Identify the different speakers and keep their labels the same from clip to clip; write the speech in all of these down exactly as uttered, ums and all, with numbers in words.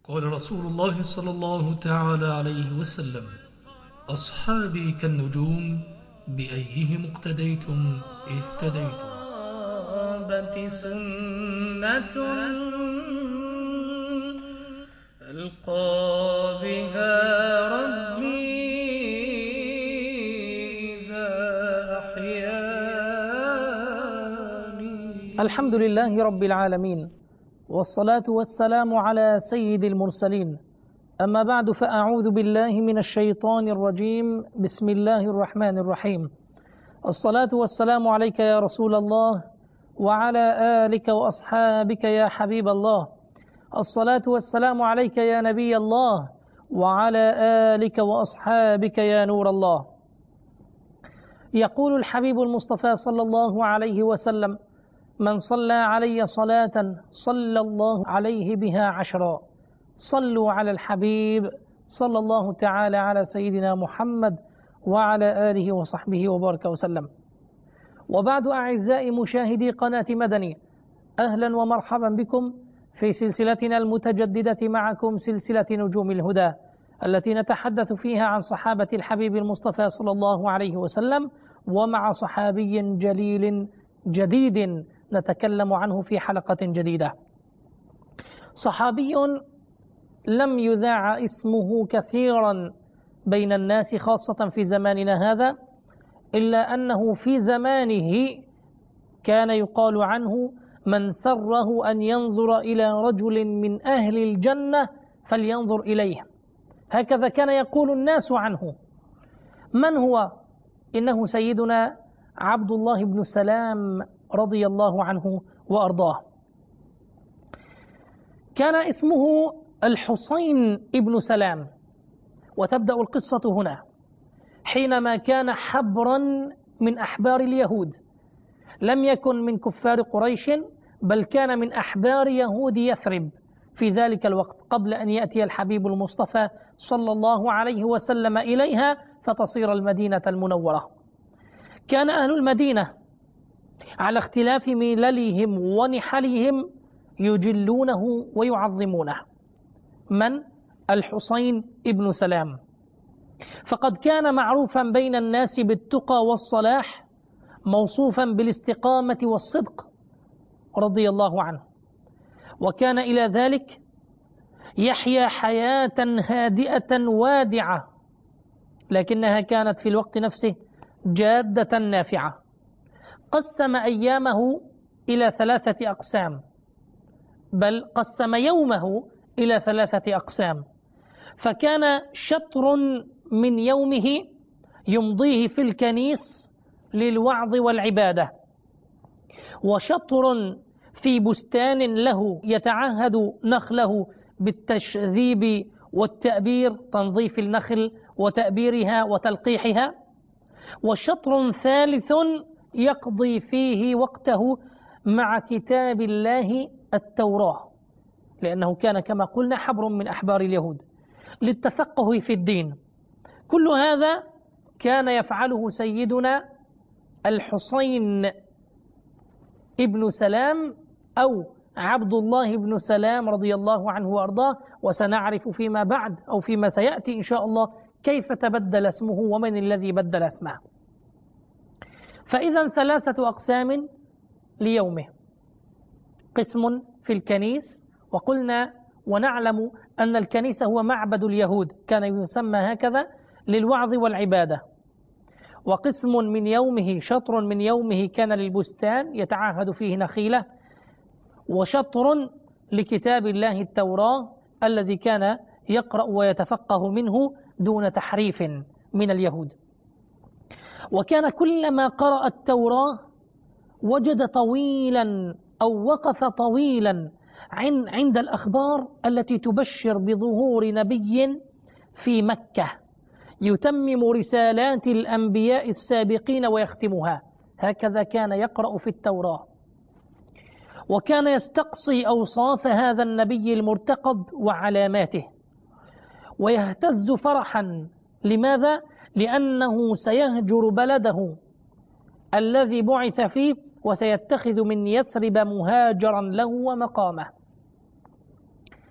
Speaker 1: قال رسول الله صلى الله تعالى عليه وسلم: أصحابي كالنجوم بأيهم اقتديتم اهتديتم.
Speaker 2: الصحابة سنة ألقى بها ربي إذا أحياني.
Speaker 3: الحمد لله رب العالمين، والصلاة والسلام على سيد المرسلين. أما بعد، فأعوذ بالله من الشيطان الرجيم. بسم الله الرحمن الرحيم. الصلاة والسلام عليك يا رسول الله، وعلى آلك وأصحابك يا حبيب الله. الصلاة والسلام عليك يا نبي الله، وعلى آلك وأصحابك يا نور الله. يقول الحبيب المصطفى صلى الله عليه وسلم: من صلى علي صلاة صلى الله عليه بها عشرا. صلوا على الحبيب صلى الله تعالى على سيدنا محمد وعلى آله وصحبه وبارك وسلم. وبعد، أعزائي مشاهدي قناة مدني، أهلا ومرحبا بكم في سلسلتنا المتجددة معكم، سلسلة نجوم الهدى، التي نتحدث فيها عن صحابة الحبيب المصطفى صلى الله عليه وسلم، ومع صحابي جليل جديد نتكلم عنه في حلقة جديدة. صحابي لم يذاع اسمه كثيرا بين الناس، خاصة في زماننا هذا، إلا أنه في زمانه كان يقال عنه: من سره أن ينظر إلى رجل من أهل الجنة فلينظر إليه. هكذا كان يقول الناس عنه. من هو؟ إنه سيدنا عبد الله بن سلام رضي الله عنه وأرضاه. كان اسمه الحسين ابن سلام، وتبدأ القصة هنا حينما كان حبرا من أحبار اليهود. لم يكن من كفار قريش، بل كان من أحبار يهود يثرب في ذلك الوقت، قبل أن يأتي الحبيب المصطفى صلى الله عليه وسلم إليها فتصير المدينة المنورة. كان أهل المدينة على اختلاف مللهم ونحلهم يجلونه ويعظمونه. من؟ الحسين ابن سلام. فقد كان معروفا بين الناس بالتقى والصلاح، موصوفا بالاستقامة والصدق رضي الله عنه. وكان إلى ذلك يحيا حياة هادئة وادعة، لكنها كانت في الوقت نفسه جادة نافعة. قسم أيامه إلى ثلاثة أقسام، بل قسم يومه إلى ثلاثة أقسام. فكان شطر من يومه يمضيه في الكنيس للوعظ والعبادة، وشطر في بستان له يتعهد نخله بالتشذيب والتأبير، تنظيف النخل وتأبيرها وتلقيحها، وشطر ثالث يقضي فيه وقته مع كتاب الله التوراة، لأنه كان كما قلنا حبر من أحبار اليهود، للتفقه في الدين. كل هذا كان يفعله سيدنا الحسين ابن سلام أو عبد الله بن سلام رضي الله عنه وأرضاه. وسنعرف فيما بعد أو فيما سيأتي إن شاء الله كيف تبدل اسمه ومن الذي بدل اسمه. فإذا ثلاثة أقسام ليومه: قسم في الكنيس، وقلنا ونعلم أن الكنيسة هو معبد اليهود، كان يسمى هكذا للوعظ والعبادة. وقسم من يومه، شطر من يومه، كان للبستان يتعاهد فيه نخيله. وشطر لكتاب الله التوراة الذي كان يقرأ ويتفقه منه دون تحريف من اليهود. وكان كلما قرأ التوراة وجد طويلا أو وقف طويلا عند الأخبار التي تبشر بظهور نبي في مكة يتمم رسالات الأنبياء السابقين ويختمها. هكذا كان يقرأ في التوراة، وكان يستقصي أوصاف هذا النبي المرتقب وعلاماته، ويهتز فرحا. لماذا؟ لأنه سيهجر بلده الذي بعث فيه، وسيتخذ من يثرب مهاجرا له ومقامه.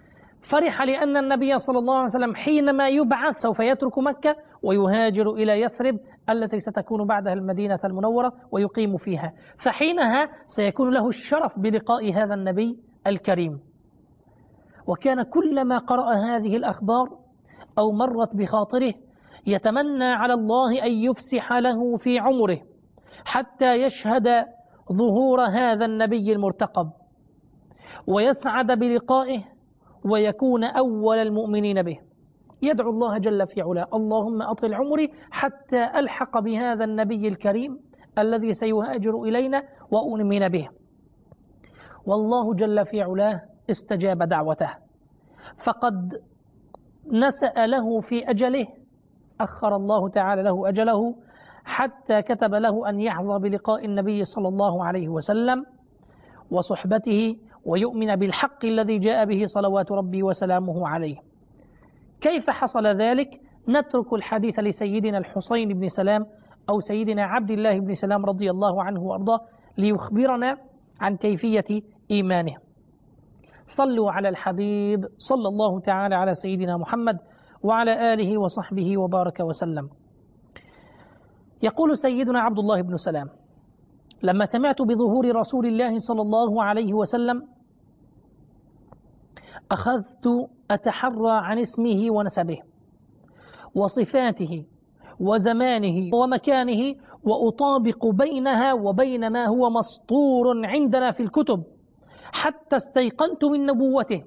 Speaker 3: فرح لأن النبي صلى الله عليه وسلم حينما يبعث سوف يترك مكة ويهاجر إلى يثرب التي ستكون بعدها المدينة المنورة ويقيم فيها، فحينها سيكون له الشرف بلقاء هذا النبي الكريم. وكان كلما قرأ هذه الأخبار أو مرت بخاطره يتمنى على الله أن يفسح له في عمره حتى يشهد ظهور هذا النبي المرتقب ويسعد بلقائه ويكون أول المؤمنين به. يدعو الله جل في علاه: اللهم أطل عمري حتى ألحق بهذا النبي الكريم الذي سيهاجر إلينا وأؤمن به. والله جل في علاه استجاب دعوته، فقد نسأ له في أجله، أخر الله تعالى له أجله حتى كتب له أن يحظى بلقاء النبي صلى الله عليه وسلم وصحبته ويؤمن بالحق الذي جاء به صلوات ربي وسلامه عليه. كيف حصل ذلك؟ نترك الحديث لسيدنا الحسين بن سلام أو سيدنا عبد الله بن سلام رضي الله عنه وأرضاه ليخبرنا عن كيفية إيمانه. صلوا على الحبيب صلى الله تعالى على سيدنا محمد وعلى آله وصحبه وبارك وسلم. يقول سيدنا عبد الله بن سلام: لما سمعت بظهور رسول الله صلى الله عليه وسلم أخذت أتحرى عن اسمه ونسبه وصفاته وزمانه ومكانه وأطابق بينها وبين ما هو مسطور عندنا في الكتب حتى استيقنت من نبوته.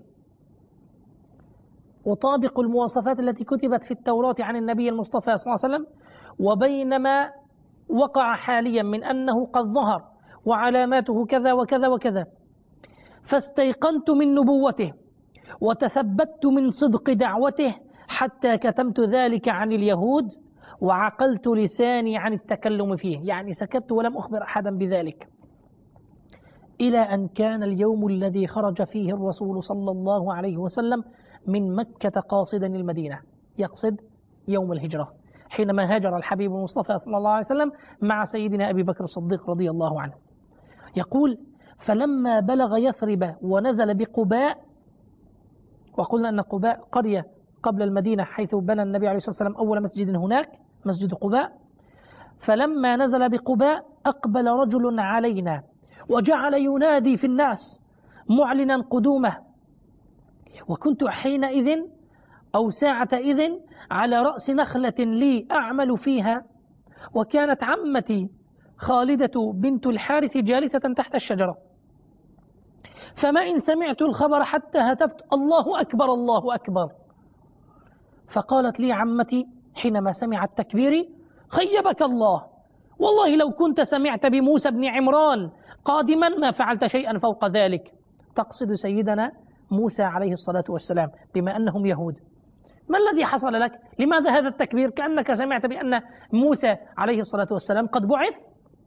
Speaker 3: أطابق المواصفات التي كتبت في التوراة عن النبي المصطفى صلى الله عليه وسلم وبين ما وقع حاليا من أنه قد ظهر وعلاماته كذا وكذا وكذا، فاستيقنت من نبوته وتثبت من صدق دعوته حتى كتمت ذلك عن اليهود وعقلت لساني عن التكلم فيه، يعني سكت ولم أخبر أحدا بذلك، إلى أن كان اليوم الذي خرج فيه الرسول صلى الله عليه وسلم من مكة قاصدا المدينة، يقصد يوم الهجرة حينما هاجر الحبيب المصطفى صلى الله عليه وسلم مع سيدنا أبي بكر الصديق رضي الله عنه. يقول: فلما بلغ يثرب ونزل بقباء، وقلنا أن قباء قرية قبل المدينة حيث بنى النبي عليه الصلاة والسلام أول مسجد هناك، مسجد قباء. فلما نزل بقباء أقبل رجل علينا وجعل ينادي في الناس معلنا قدومه، وكنت حينئذ أو ساعة إذن على رأس نخلة لي أعمل فيها، وكانت عمتي خالدة بنت الحارث جالسة تحت الشجرة، فما إن سمعت الخبر حتى هتفت: الله أكبر الله أكبر. فقالت لي عمتي حينما سمعت تكبيري: خيبك الله، والله لو كنت سمعت بموسى بن عمران قادما ما فعلت شيئا فوق ذلك. تقصد سيدنا موسى عليه الصلاة والسلام بما أنهم يهود. ما الذي حصل لك؟ لماذا هذا التكبير؟ كأنك سمعت بأن موسى عليه الصلاة والسلام قد بعث.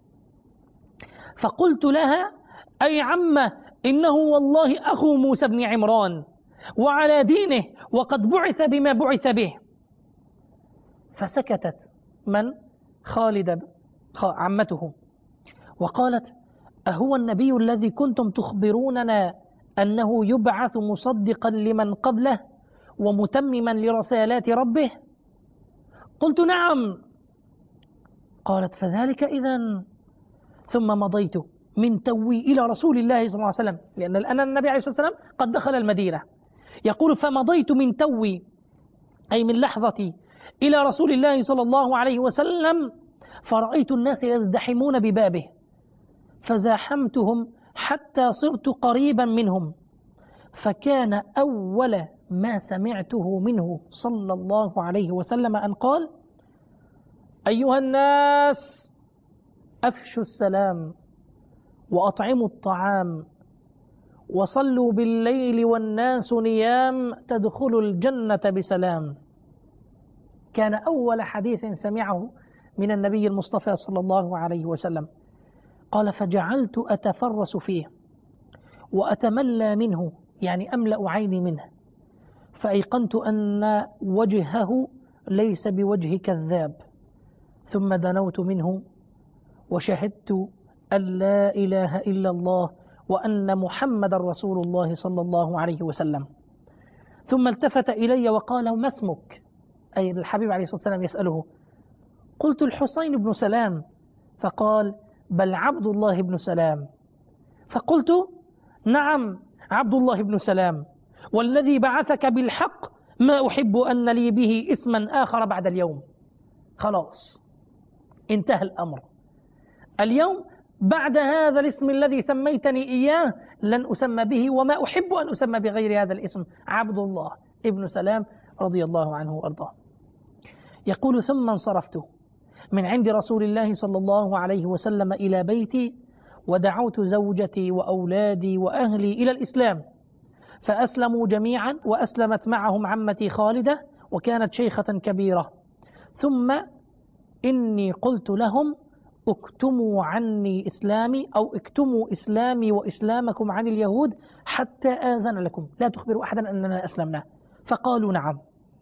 Speaker 3: فقلت لها: أي عمة، إنه والله أخو موسى بن عمران وعلى دينه وقد بعث بما بعث به. فسكتت من؟ خالد عمته، وقالت: أهو النبي الذي كنتم تخبروننا أنه يبعث مصدقا لمن قبله ومتمما لرسالات ربه؟ قلت: نعم. قالت: فذلك إذن. ثم مضيت من توي إلى رسول الله صلى الله عليه وسلم، لأن الآن النبي عليه الصلاة والسلام قد دخل المدينة. يقول: فمضيت من توي أي من لحظتي إلى رسول الله صلى الله عليه وسلم، فرأيت الناس يزدحمون ببابه فزاحمتهم حتى صرت قريبا منهم، فكان أول ما سمعته منه صلى الله عليه وسلم أن قال: أيها الناس، أفشوا السلام وأطعموا الطعام وصلوا بالليل والناس نيام تدخلوا الجنة بسلام. كان أول حديث سمعه من النبي المصطفى صلى الله عليه وسلم. قال: فجعلت أتفرس فيه وأتملى منه، يعني أملأ عيني منه، فأيقنت أن وجهه ليس بوجه كذاب، ثم دنوت منه وشهدت أن لا إله إلا الله وأن محمد رسول الله صلى الله عليه وسلم. ثم التفت إلي وقال: ما اسمك؟ أي الحبيب عليه الصلاة والسلام يسأله. قلت: الحسين بن سلام. فقال: بل عبد الله بن سلام. فقلت: نعم عبد الله بن سلام، والذي بعثك بالحق ما أحب أن لي به اسما آخر بعد اليوم. خلاص انتهى الأمر. اليوم بعد هذا الاسم الذي سميتني إياه لن أسمى به، وما أحب أن أسمى بغير هذا الاسم، عبد الله ابن سلام رضي الله عنه وأرضاه. يقول: ثم انصرفت من عند رسول الله صلى الله عليه وسلم إلى بيتي، ودعوت زوجتي وأولادي وأهلي إلى الإسلام، فأسلموا جميعا، وأسلمت معهم عمتي خالدة وكانت شيخة كبيرة. ثم إني قلت لهم: اكتموا عني إسلامي، أو اكتموا إسلامي وإسلامكم عن اليهود حتى آذن لكم، لا تخبروا أحدا أننا أسلمنا. فقالوا: نعم.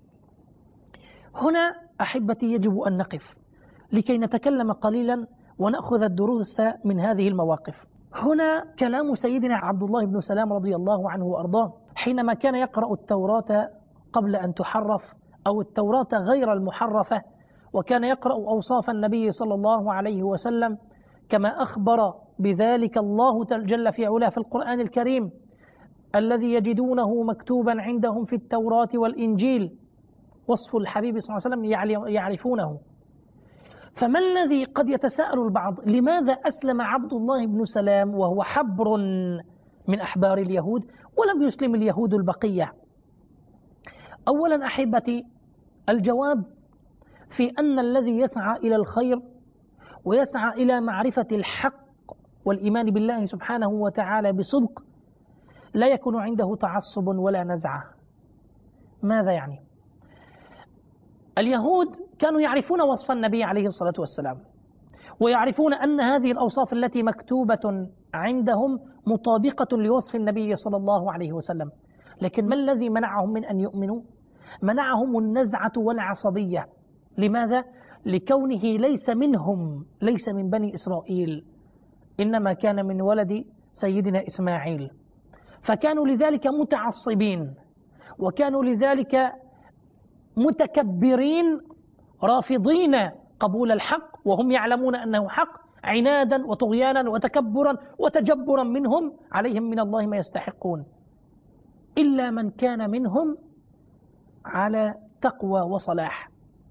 Speaker 3: هنا أحبتي يجب أن نقف لكي نتكلم قليلا ونأخذ الدروس من هذه المواقف. هنا كلام سيدنا عبد الله بن سلام رضي الله عنه وأرضاه حينما كان يقرأ التوراة قبل أن تحرف، أو التوراة غير المحرفة، وكان يقرأ أوصاف النبي صلى الله عليه وسلم كما أخبر بذلك الله جل في علاه في القرآن الكريم، الذي يجدونه مكتوبا عندهم في التوراة والإنجيل، وصف الحبيب صلى الله عليه وسلم يعرفونه. فما الذي قد يتساءل البعض: لماذا أسلم عبد الله بن سلام وهو حبر من أحبار اليهود ولم يسلم اليهود البقية؟ أولا أحبتي، الجواب في أن الذي يسعى إلى الخير ويسعى إلى معرفة الحق والإيمان بالله سبحانه وتعالى بصدق لا يكون عنده تعصب ولا نزعة. ماذا يعني؟ اليهود كانوا يعرفون وصف النبي عليه الصلاة والسلام، ويعرفون أن هذه الأوصاف التي مكتوبة عندهم مطابقة لوصف النبي صلى الله عليه وسلم، لكن ما الذي منعهم من أن يؤمنوا؟ منعهم النزعة والعصبية. لماذا؟ لكونه ليس منهم، ليس من بني إسرائيل، إنما كان من ولد سيدنا إسماعيل، فكانوا لذلك متعصبين، وكانوا لذلك متكبرين رافضين قبول الحق وهم يعلمون أنه حق، عنادا وطغيانا وتكبرا وتجبرا منهم عليهم من الله ما يستحقون، إلا من كان منهم على تقوى وصلاح،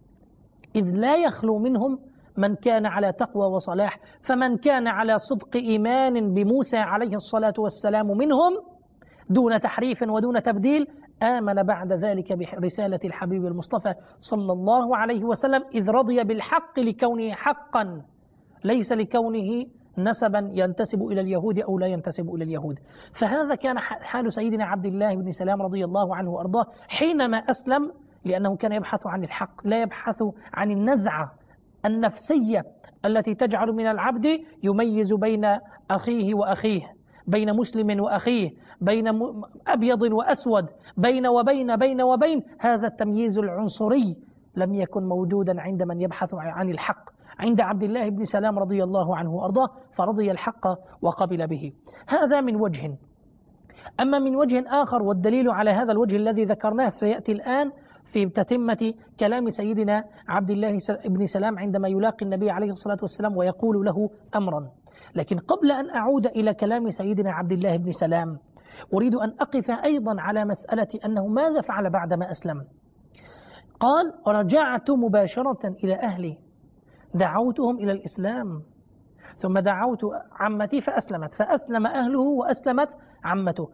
Speaker 3: إذ لا يخلو منهم من كان على تقوى وصلاح. فمن كان على صدق إيمان بموسى عليه الصلاة والسلام منهم دون تحريف ودون تبديل آمن بعد ذلك برسالة الحبيب المصطفى صلى الله عليه وسلم، إذ رضي بالحق لكونه حقا ليس لكونه نسبا ينتسب إلى اليهود أو لا ينتسب إلى اليهود. فهذا كان حال سيدنا عبد الله بن سلام رضي الله عنه وأرضاه حينما أسلم، لأنه كان يبحث عن الحق، لا يبحث عن النزعة النفسية التي تجعل من العبد يميز بين أخيه وأخيه، بين مسلم وأخيه، بين أبيض وأسود، بين وبين بين وبين. هذا التمييز العنصري لم يكن موجودا عند من يبحث عن الحق. عند عبد الله بن سلام رضي الله عنه وأرضاه فرضي الحق وقبل به. هذا من وجه. أما من وجه آخر، والدليل على هذا الوجه الذي ذكرناه سيأتي الآن في تتمة كلام سيدنا عبد الله بن سلام عندما يلاقي النبي عليه الصلاة والسلام ويقول له أمرا. لكن قبل أن أعود إلى كلام سيدنا عبد الله بن سلام أريد أن أقف أيضا على مسألة أنه ماذا فعل بعدما أسلم. قال: رجعت مباشرة إلى أهلي، دعوتهم إلى الإسلام، ثم دعوت عمتي فأسلمت، فأسلم أهله وأسلمت عمته.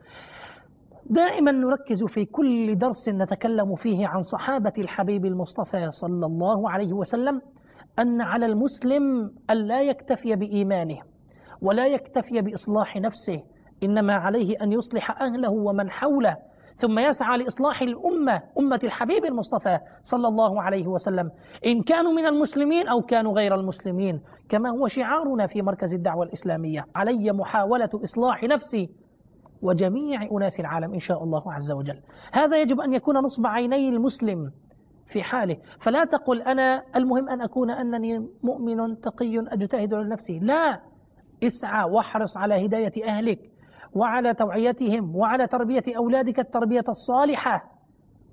Speaker 3: دائما نركز في كل درس نتكلم فيه عن صحابة الحبيب المصطفى صلى الله عليه وسلم أن على المسلم ألا يكتفي بإيمانه ولا يكتفي بإصلاح نفسه، إنما عليه أن يصلح أهله ومن حوله، ثم يسعى لإصلاح الأمة، أمة الحبيب المصطفى صلى الله عليه وسلم، إن كانوا من المسلمين أو كانوا غير المسلمين، كما هو شعارنا في مركز الدعوة الإسلامية: علي محاولة إصلاح نفسي وجميع أناس العالم إن شاء الله عز وجل. هذا يجب أن يكون نصب عيني المسلم في حاله، فلا تقل أنا المهم أن أكون أنني مؤمن تقي أجتهد لنفسي، لا، اسعى واحرص على هداية أهلك وعلى توعيتهم وعلى تربية أولادك التربية الصالحة،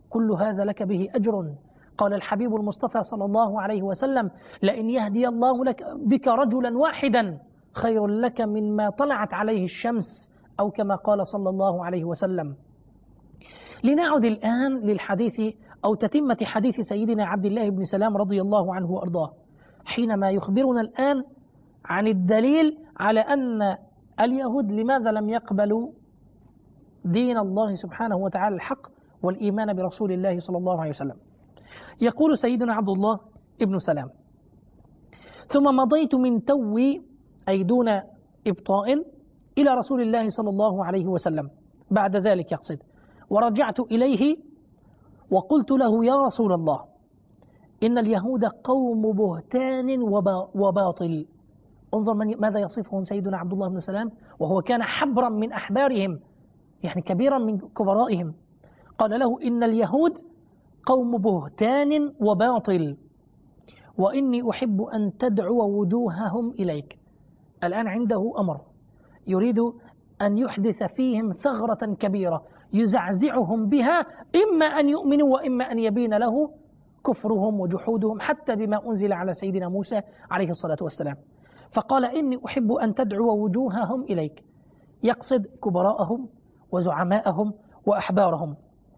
Speaker 3: كل هذا لك به أجر. قال الحبيب المصطفى صلى الله عليه وسلم: لئن يهدي الله لك بك رجلا واحدا خير لك مما طلعت عليه الشمس، أو كما قال صلى الله عليه وسلم. لنعد الآن للحديث أو تتمة حديث سيدنا عبد الله بن سلام رضي الله عنه وأرضاه، حينما يخبرنا الآن عن الدليل على أن اليهود لماذا لم يقبلوا دين الله سبحانه وتعالى الحق والإيمان برسول الله صلى الله عليه وسلم. يقول سيدنا عبد الله ابن سلام: ثم مضيت من توي، أي دون إبطاء، إلى رسول الله صلى الله عليه وسلم بعد ذلك يقصد، ورجعت إليه وقلت له: يا رسول الله، إن اليهود قوم بهتان وباطل. انظر من ماذا يصفهم سيدنا عبد الله بن سلام وهو كان حبرا من أحبارهم، يعني كبيرا من كبرائهم. قال له: إن اليهود قوم بهتان وباطل، وإني أحب أن تدعو وجوههم إليك. الآن عنده أمر، يريد أن يحدث فيهم ثغرة كبيرة يزعزعهم بها، إما أن يؤمنوا وإما أن يبين له كفرهم وجحودهم حتى بما أنزل على سيدنا موسى عليه الصلاة والسلام. فقال: إني أحب أن تدعو وجوههم إليك، يقصد كبراءهم وزعماءهم وأحبارهم،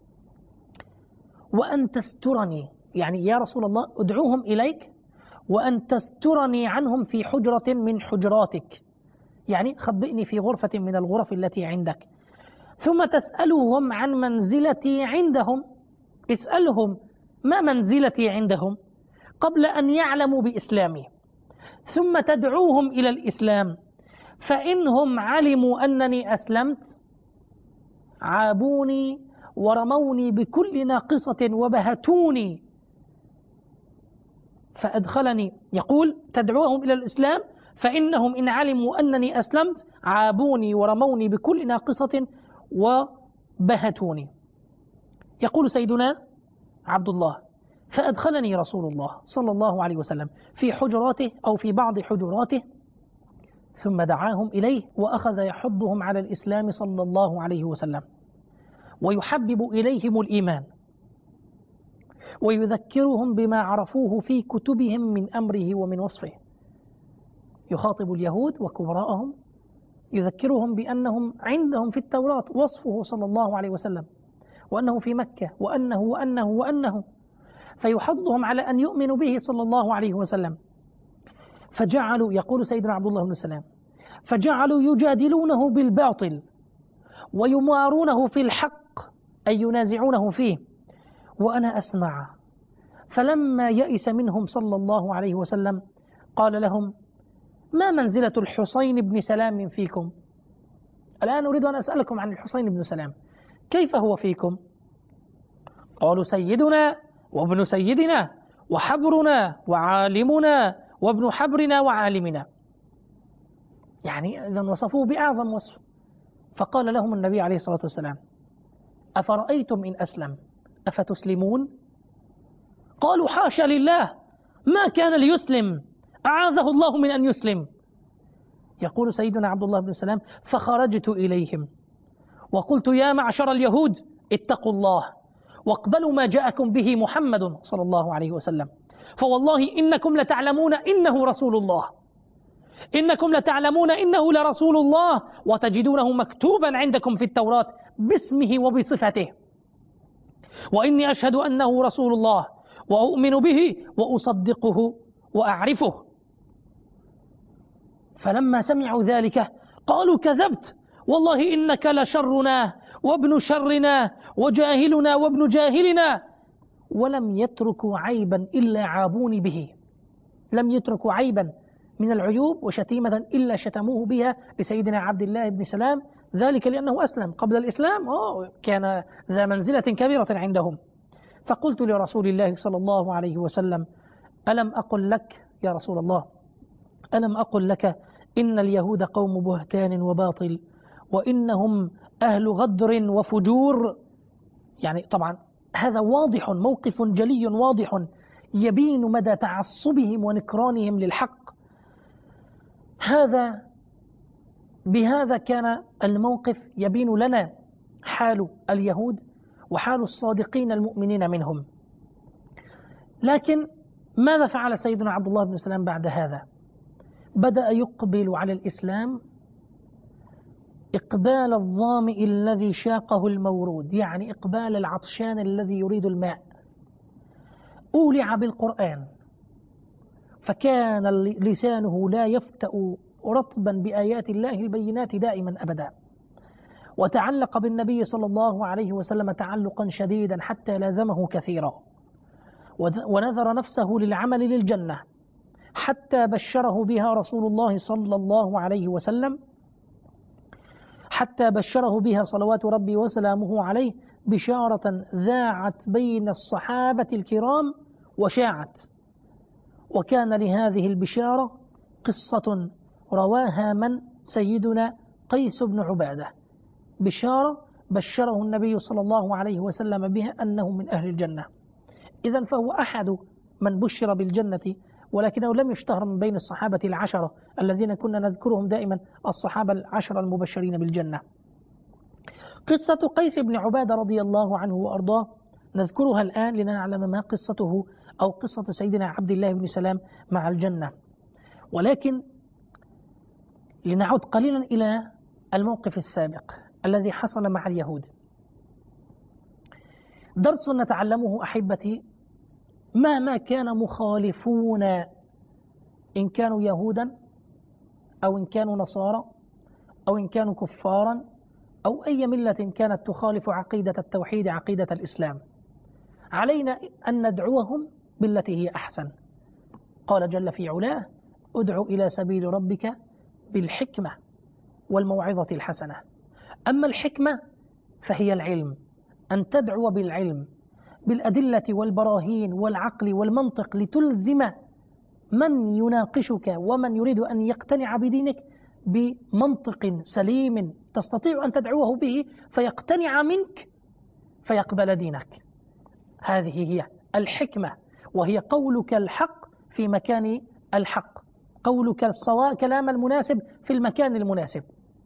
Speaker 3: وأن تسترني، يعني يا رسول الله أدعوهم إليك، وأن تسترني عنهم في حجرة من حجراتك، يعني خبئني في غرفة من الغرف التي عندك، ثم تسألهم عن منزلتي عندهم، اسألهم ما منزلتي عندهم قبل أن يعلموا بإسلامي، ثم تدعوهم إلى الإسلام، فإنهم علموا أنني أسلمت عابوني ورموني بكل ناقصة وبهتوني فأدخلني. يقول: تدعوهم إلى الإسلام فإنهم إن علموا أنني أسلمت عابوني ورموني بكل ناقصة وبهتوني. يقول سيدنا عبد الله: فأدخلني رسول الله صلى الله عليه وسلم في حجراته أو في بعض حجراته، ثم دعاهم إليه وأخذ يحضهم على الإسلام صلى الله عليه وسلم، ويحبب إليهم الإيمان، ويذكرهم بما عرفوه في كتبهم من أمره ومن وصفه. يخاطب اليهود وكبراءهم، يذكرهم بأنهم عندهم في التوراة وصفه صلى الله عليه وسلم، وأنه في مكة، وأنه وأنه وأنه، فيحضهم على أن يؤمنوا به صلى الله عليه وسلم. فجعلوا، يقول سيدنا عبد الله بن سلام: فجعلوا يجادلونه بالباطل ويمارونه في الحق، أي ينازعونه فيه، وأنا أسمع. فلما يئس منهم صلى الله عليه وسلم قال لهم: ما منزلة الحسين بن سلام فيكم؟ الآن أريد أن أسألكم عن الحسين بن سلام، كيف هو فيكم؟ قالوا: سيدنا وابن سيدنا وحبرنا وعالمنا وابن حبرنا وعالمنا، يعني إذن وصفوه بأعظم وصف. فقال لهم النبي عليه الصلاة والسلام: أفرأيتم إن أسلم أفتسلمون؟ قالوا: حاشا لله، ما كان ليسلم، أعاذه الله من أن يسلم. يقول سيدنا عبد الله بن سلام: فخرجت إليهم وقلت: يا معشر اليهود اتقوا الله واقبلوا ما جاءكم به محمد صلى الله عليه وسلم، فوالله إنكم لتعلمون إنه رسول الله، إنكم لتعلمون إنه لرسول الله، وتجدونه مكتوبا عندكم في التوراة باسمه وبصفته، وإني أشهد أنه رسول الله وأؤمن به وأصدقه وأعرفه. فلما سمعوا ذلك قالوا: كذبت، والله إنك لشرنا وابن شرنا وجاهلنا وابن جاهلنا. ولم يتركوا عيبا إلا عابوني به، لم يتركوا عيبا من العيوب وشتيمة إلا شتموه بها لسيدنا عبد الله بن سلام، ذلك لأنه أسلم. قبل الإسلام أوه كان ذا منزلة كبيرة عندهم. فقلت لرسول الله صلى الله عليه وسلم: ألم أقل لك يا رسول الله، ألم أقل لك إن اليهود قوم بهتان وباطل، وإنهم أهل غدر وفجور؟ يعني طبعا هذا واضح، موقف جلي واضح يبين مدى تعصبهم ونكرانهم للحق. هذا بهذا كان الموقف يبين لنا حال اليهود وحال الصادقين المؤمنين منهم. لكن ماذا فعل سيدنا عبد الله بن سلام بعد هذا؟ بدأ يقبل على الإسلام إقبال الظامئ الذي شاقه المورود، يعني إقبال العطشان الذي يريد الماء. أولع بالقرآن فكان لسانه لا يفتأ رطبا بآيات الله البينات دائما أبدا، وتعلق بالنبي صلى الله عليه وسلم تعلقا شديدا حتى لازمه كثيرا، ونذر نفسه للعمل للجنة حتى بشره بها رسول الله صلى الله عليه وسلم، حتى بشره بها صلوات ربي وسلامه عليه بشارة ذاعت بين الصحابة الكرام وشاعت. وكان لهذه البشارة قصة رواها من؟ سيدنا قيس بن عبادة، بشارة بشره النبي صلى الله عليه وسلم بها أنه من أهل الجنة. إذن فهو أحد من بشر بالجنة، ولكنه لم يشتهر من بين الصحابة العشرة الذين كنا نذكرهم دائما، الصحابة العشرة المبشرين بالجنة. قصة قيس بن عبادة رضي الله عنه وأرضاه نذكرها الآن لنعلم ما قصته أو قصة سيدنا عبد الله بن سلام مع الجنة. ولكن لنعود قليلا إلى الموقف السابق الذي حصل مع اليهود. درس نتعلمه أحبتي، مهما كان مخالفون إن كانوا يهودا أو إن كانوا نصارى أو إن كانوا كفارا أو أي ملة كانت تخالف عقيدة التوحيد عقيدة الإسلام، علينا أن ندعوهم بالتي هي أحسن. قال جل في علاه: ادع إلى سبيل ربك بالحكمة والموعظة الحسنة. أما الحكمة فهي العلم، أن تدعو بالعلم بالأدلة والبراهين والعقل والمنطق لتلزم من يناقشك ومن يريد أن يقتنع بدينك بمنطق سليم تستطيع أن تدعوه به فيقتنع منك فيقبل دينك. هذه هي الحكمة، وهي قولك الحق في مكان الحق، قولك الصواب، كلام المناسب في المكان المناسب.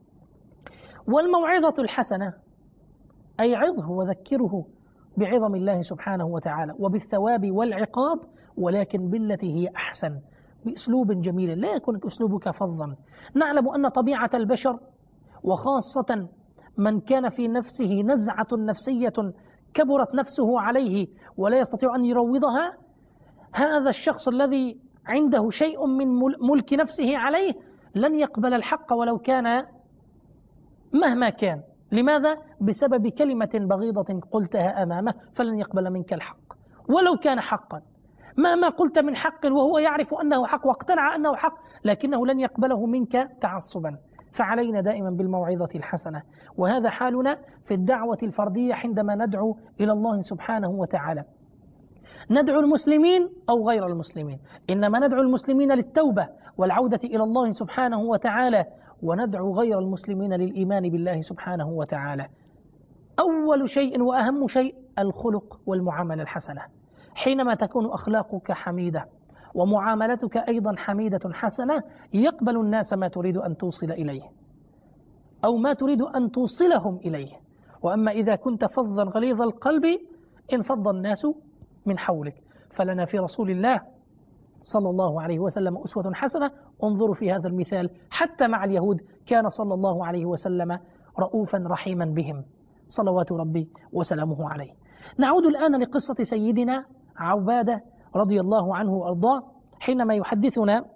Speaker 3: والموعظة الحسنة أي عظه وذكره بعظم الله سبحانه وتعالى وبالثواب والعقاب، ولكن بالتي هي أحسن، بأسلوب جميل، لا يكون أسلوبك فظا. نعلم أن طبيعة البشر وخاصة من كان في نفسه نزعة نفسية كبرت نفسه عليه ولا يستطيع أن يروضها، هذا الشخص الذي عنده شيء من ملك نفسه عليه لن يقبل الحق ولو كان مهما كان. لماذا؟ بسبب كلمة بغيضة قلتها أمامه فلن يقبل منك الحق ولو كان حقا. مهما قلت من حق وهو يعرف أنه حق واقتنع أنه حق، لكنه لن يقبله منك تعصبا. فعلينا دائما بالموعظة الحسنة، وهذا حالنا في الدعوة الفردية حينما ندعو إلى الله سبحانه وتعالى. ندعو المسلمين أو غير المسلمين، إنما ندعو المسلمين للتوبة والعودة إلى الله سبحانه وتعالى، وندعو غير المسلمين للإيمان بالله سبحانه وتعالى. أول شيء وأهم شيء الخلق والمعاملة الحسنة. حينما تكون أخلاقك حميدة ومعاملتك أيضا حميدة حسنة، يقبل الناس ما تريد أن توصل إليه أو ما تريد أن توصلهم إليه. وأما إذا كنت فظا غليظ القلب انفض الناس من حولك. فلنا في رسول الله صلى الله عليه وسلم أسوة حسنة. انظروا في هذا المثال، حتى مع اليهود كان صلى الله عليه وسلم رؤوفا رحيما بهم صلوات ربي وسلامه عليه. نعود الآن لقصة سيدنا عبادة رضي الله عنه وأرضاه، حينما يحدثنا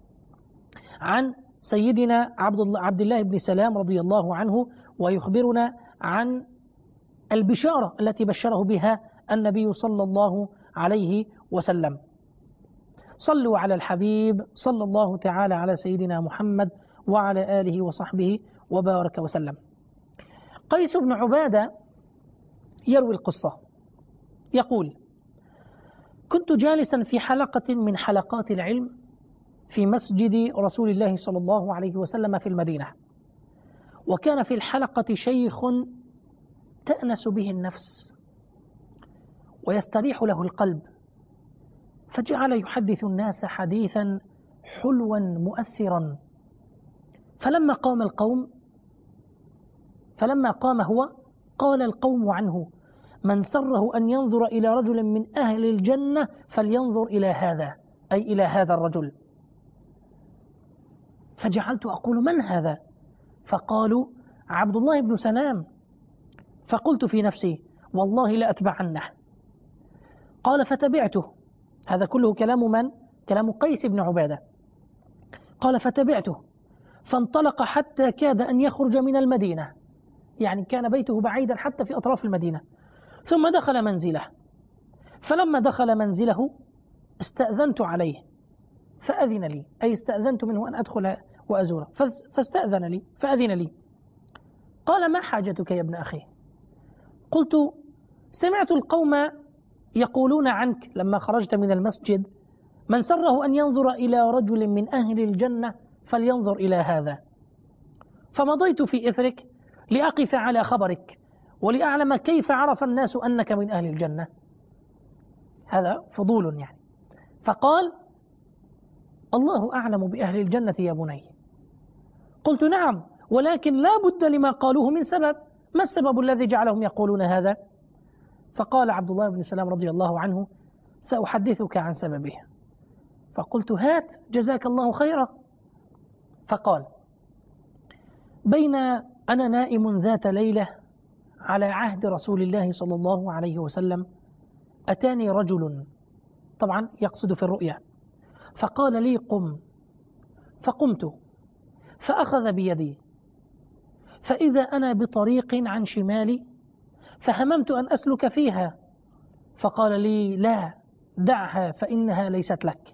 Speaker 3: عن سيدنا عبد الله بن سلام رضي الله عنه، ويخبرنا عن البشارة التي بشره بها النبي صلى الله عليه وسلم. صلوا على الحبيب صلى الله تعالى على سيدنا محمد وعلى آله وصحبه وبارك وسلم. قيس بن عبادة يروي القصة، يقول: كنت جالسا في حلقة من حلقات العلم في مسجد رسول الله صلى الله عليه وسلم في المدينة، وكان في الحلقة شيخ تأنس به النفس ويستريح له القلب، فجعل يحدث الناس حديثا حلوا مؤثرا. فلما قام القوم فلما قام هو قال القوم عنه: من سره أن ينظر إلى رجل من أهل الجنة فلينظر إلى هذا، أي إلى هذا الرجل. فجعلت أقول: من هذا؟ فقالوا: عبد الله بن سلام. فقلت في نفسي: والله لأتبعنه. قال: فتبعته. هذا كله كلام من؟ كلام قيس بن عبادة. قال: فتبعته فانطلق حتى كاد أن يخرج من المدينة، يعني كان بيته بعيدا حتى في أطراف المدينة. ثم دخل منزله، فلما دخل منزله استأذنت عليه فأذن لي، أي استأذنت منه أن أدخل وأزوره، فاستأذن لي فأذن لي. قال: ما حاجتك يا ابن أخي؟ قلت: سمعت القوم يقولون عنك لما خرجت من المسجد: من سره أن ينظر إلى رجل من أهل الجنة فلينظر إلى هذا، فمضيت في إثرك لأقف على خبرك ولأعلم كيف عرف الناس أنك من أهل الجنة. هذا فضول يعني. فقال: الله أعلم بأهل الجنة يا بني. قلت: نعم، ولكن لا بد لما قالوه من سبب. ما السبب الذي جعلهم يقولون هذا؟ فقال عبد الله بن سلام رضي الله عنه: سأحدثك عن سببه. فقلت: هات جزاك الله خيرا. فقال: بين أنا نائم ذات ليلة على عهد رسول الله صلى الله عليه وسلم أتاني رجل، طبعا يقصد في الرؤيا، فقال لي: قم. فقمت فأخذ بيدي، فإذا أنا بطريق عن شمالي فهممت أن أسلك فيها، فقال لي: لا، دعها فإنها ليست لك.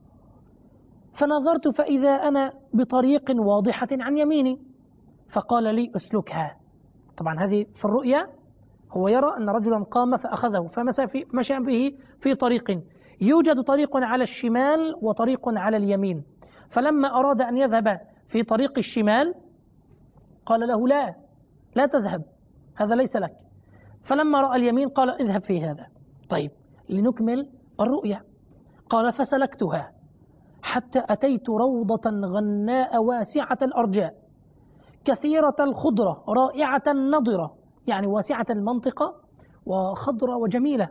Speaker 3: فنظرت فإذا أنا بطريق واضحة عن يميني، فقال لي: اسلكها. طبعا هذه في الرؤيا، هو يرى أن رجلا قام فأخذه فمشى به في طريق، يوجد طريق على الشمال وطريق على اليمين، فلما أراد أن يذهب في طريق الشمال قال له: لا لا تذهب، هذا ليس لك. فلما رأى اليمين قال: اذهب في هذا. طيب، لنكمل الرؤيا. قال: فسلكتها حتى أتيت روضة غناء واسعة الأرجاء كثيرة الخضرة رائعة النضرة، يعني واسعة المنطقة وخضرة وجميلة.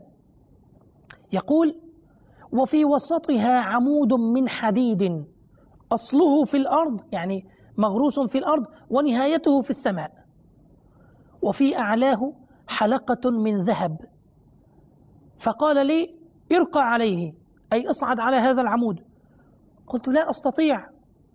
Speaker 3: يقول: وفي وسطها عمود من حديد أصله في الأرض، يعني مغروس في الأرض، ونهايته في السماء، وفي أعلاه حلقة من ذهب. فقال لي: ارقى عليه، أي اصعد على هذا العمود. قلت: لا أستطيع.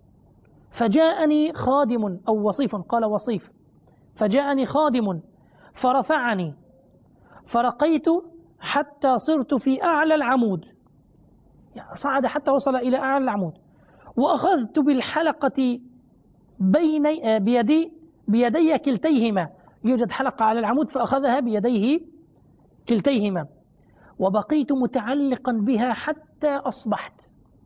Speaker 3: فجاءني خادم أو وصيف، قال وصيف، فجاءني خادم فرفعني، فرقيت حتى صرت في أعلى العمود، يعني صعد حتى وصل إلى أعلى العمود، وأخذت بالحلقة بين بيدي بيدي كلتيهما، يوجد حلقة على العمود فأخذها بيديه كلتيهما، وبقيت متعلقا بها حتى أصبحت.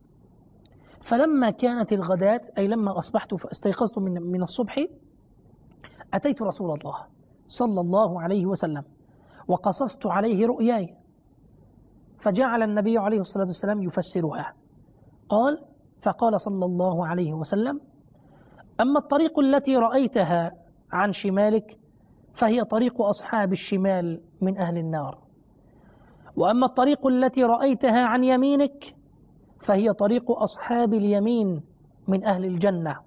Speaker 3: فلما كانت الغداة، أي لما أصبحت فاستيقظت من من الصبح، أتيت رسول الله صلى الله عليه وسلم وقصصت عليه رؤياي، فجعل النبي عليه الصلاة والسلام يفسرها. قال: فقال صلى الله عليه وسلم: أما الطريق التي رأيتها عن شمالك فهي طريق أصحاب الشمال من أهل النار، وأما الطريق التي رأيتها عن يمينك فهي طريق أصحاب اليمين من أهل الجنة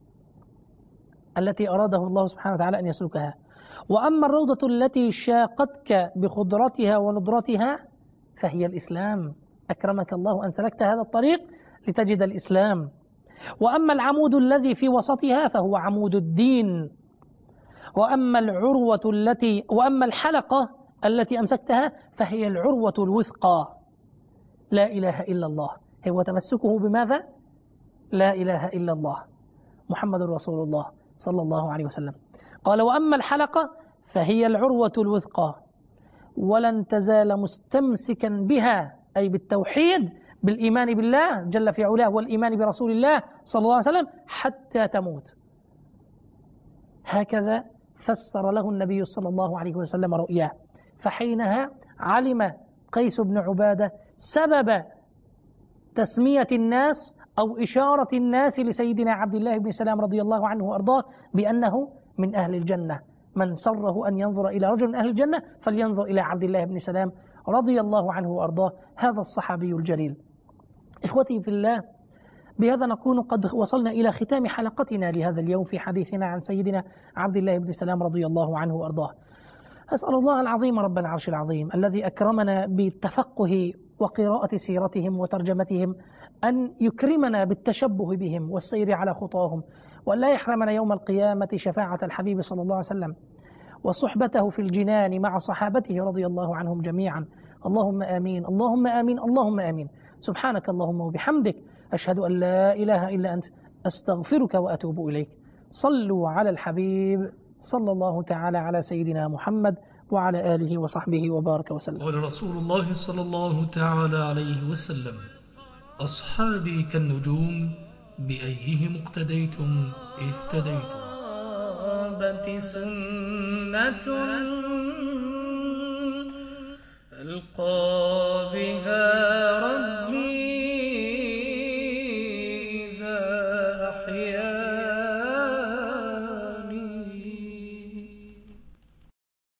Speaker 3: التي أراده الله سبحانه وتعالى أن يسلكها، وأما الروضة التي شاقتك بخضرتها وندرتها فهي الإسلام، أكرمك الله أن سلكت هذا الطريق لتجد الإسلام، وأما العمود الذي في وسطها فهو عمود الدين، وأما العروة التي وأما الحلقة التي أمسكتها فهي العروة الوثقى، لا إله إلا الله، هو تمسكه بماذا؟ لا إله إلا الله محمد رسول الله صلى الله عليه وسلم. قال: وأما الحلقة فهي العروة الوثقى، ولن تزال مستمسكا بها، أي بالتوحيد، بالإيمان بالله جل في علاه والإيمان برسول الله صلى الله عليه وسلم، حتى تموت. هكذا فسر له النبي صلى الله عليه وسلم رؤياه. فحينها علم قيس بن عبادة سبب تسمية الناس أو إشارة الناس لسيدنا عبد الله بن سلام رضي الله عنه وأرضاه بأنه من أهل الجنة، من سره أن ينظر إلى رجل من أهل الجنة فلينظر إلى عبد الله بن سلام رضي الله عنه وأرضاه، هذا الصحابي الجليل. إخوتي في الله، بهذا نكون قد وصلنا إلى ختام حلقتنا لهذا اليوم في حديثنا عن سيدنا عبد الله بن سلام رضي الله عنه وأرضاه. أسأل الله العظيم رب العرش العظيم الذي أكرمنا بالتفقه وقراءة سيرتهم وترجمتهم أن يكرمنا بالتشبه بهم والسير على خطاهم، وأن لا يحرمنا يوم القيامة شفاعة الحبيب صلى الله عليه وسلم وصحبته في الجنان مع صحابته رضي الله عنهم جميعا. اللهم آمين اللهم آمين اللهم آمين. سبحانك اللهم وبحمدك، أشهد أن لا إله إلا أنت، أستغفرك وأتوب إليك. صلوا على الحبيب صلى الله تعالى على سيدنا محمد وعلى آله وصحبه وبارك وسلم.
Speaker 1: قال رسول الله صلى الله تعالى عليه وسلم: أصحابي كالنجوم بأيهم اقتديتم اهتديتم.
Speaker 2: الصحابة سنة ألقى بها ربي إذا أحيا